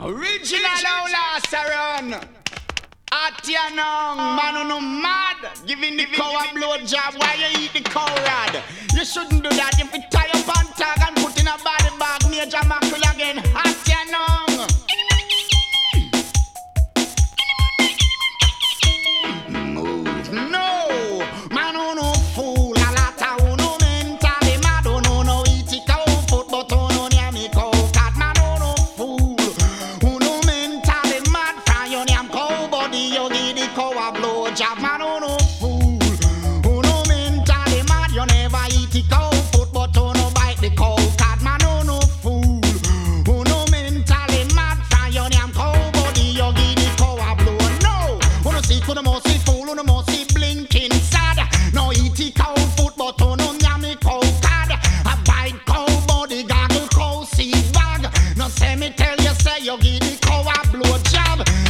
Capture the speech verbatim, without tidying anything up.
Original last run. Atianong, man who no mad. Giving the cow a blow job while you eat the cow rod. You shouldn't do that. If you tie up on tag and put in a body bag, Major Mackerel again. Atianong. Move. No, man who no fool. A lot of who no mentally mad. Who no no eat the cow foot, but who no near me cow cat. Man who no fool. Who no mentally mad. From your name cow body, you give the cow a blow job. Man who no fool. Who no mentally mad. You never eat the cow foot, but who no bite the cow cat. Man who no fool. Who no mentally mad. From your name cow body, you give the cow a blow. No, who no see who no must see fool. Who no must see blinking sad. No eat the cow foot, but who no nyami cow card. A bite cow body, gaggle cow seed bag. No say me tell you say you give the cow a blow job.